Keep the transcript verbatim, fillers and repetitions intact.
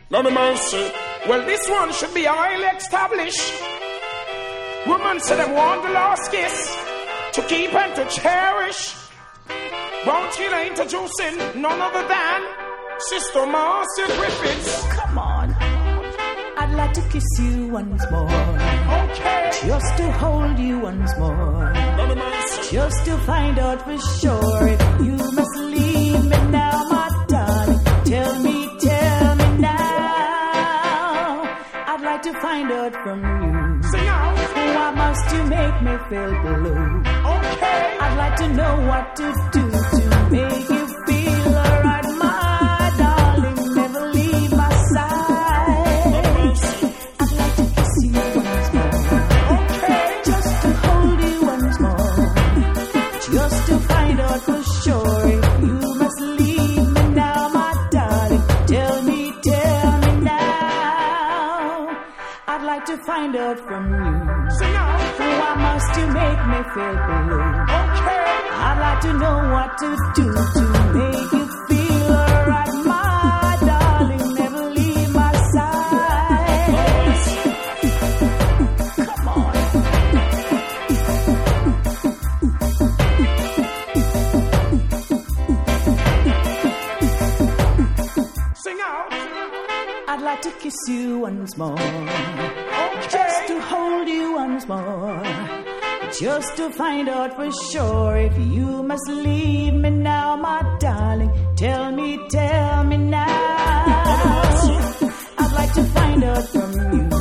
Lord of mercy. Well, this one should be highly established. Women say they want the last kiss to keep and to cherish. Brown Killer introducing none other than Sister Marcia Griffiths. Come on, I'd like to kiss you once more. Okay. Just to hold you once more. Lord of mercy. Just to find out for sure if you must leave me now, my darling. Tell me, tell me now. I'd like to find out from you. Sing out. Why must you make me feel blue? Okay. I'd like to know what to do to make you feel alright, my darling. Never leave my side. I'd like to kiss you once more. Okay. Just to hold you once more. Just to find out for sure if you must leave me now, my darling. Tell me, tell me now. I'd like to find out from you. Sing out. Why must you make me feel blue? Okay. I'd like to know what to do to make you feel alright, my darling. Never leave my side. Come on. Sing out. I'd like to kiss you once more. Okay. Just to hold you once more. Just to find out for sure if you must leave me now, my darling. Tell me, tell me now. I'd like to find out from you.